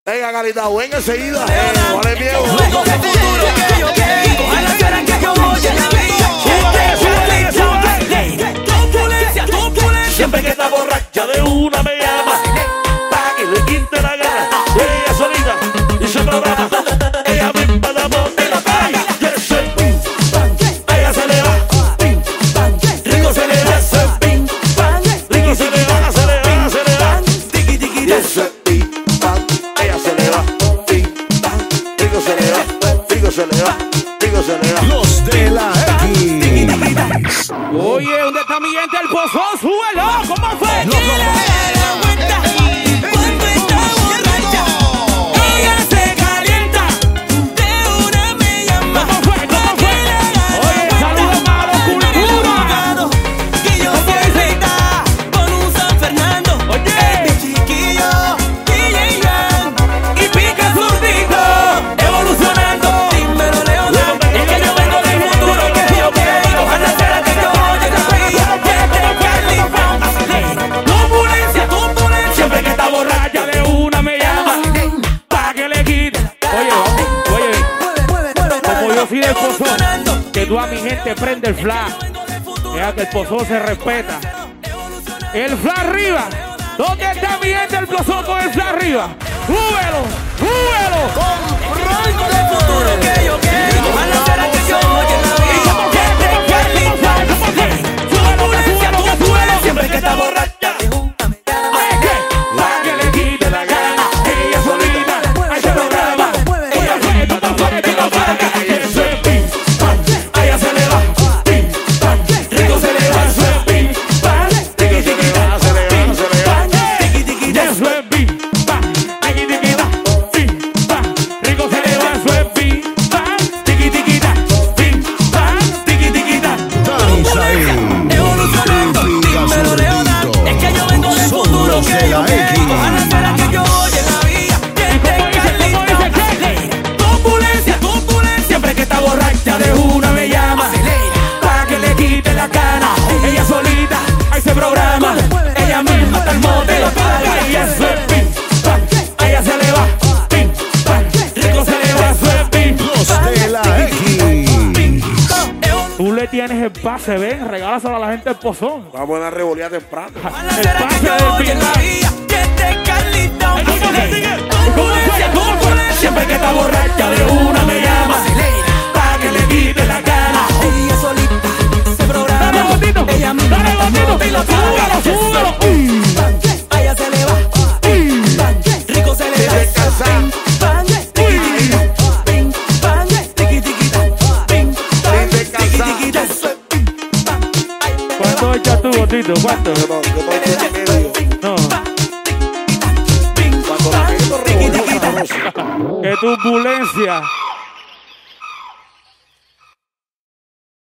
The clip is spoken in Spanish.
Venga, Carita, venga enseguida. Vale, miedo. Siempre que está borracha de una me llama pa' que le quinte la gana. Ella solita y su programa. Ella misma la monta y la calle. Ella se le va. Rico se le va. Rico se le va, se le va, se le va. Ella se le va. Rico se le va. Rico se le va. Rico se le va. Los de la X. Oye, ¿dónde está mi gente? El pozón, súbelo. ¿Cómo fue? Que tú a mi gente prende el flash. Vea que el pozón se respeta. El flash arriba. ¿Dónde está mi gente? El pozón con el flash arriba. ¡Súbelo! ¡Súbelo! ¡Comprando el futuro que yo quiero! ¡Ojalá será que yo oye la vida! ¡Súbelo! Siempre que está borracha. Para que le quite la gana. Ella solita. Ahí se programa. Ella fue todo para que lo paga. Tienes el pase, ven, regálaselo a la gente del pozón. Vamos a la revolía temprano. El pase del final. Siempre que está borracha de una me llama para que le quite la gana. Ella solita se programa. Dale, gordito. Ella misma Dale, gordito. Súbelo, súbelo. Ella se le va. Rico se le va. ¿Cuánto echas tú, gordito? ¿Cuánto? Yo no medio. No. Cuando la meto revolea sabroso. ¡Qué turbulencia!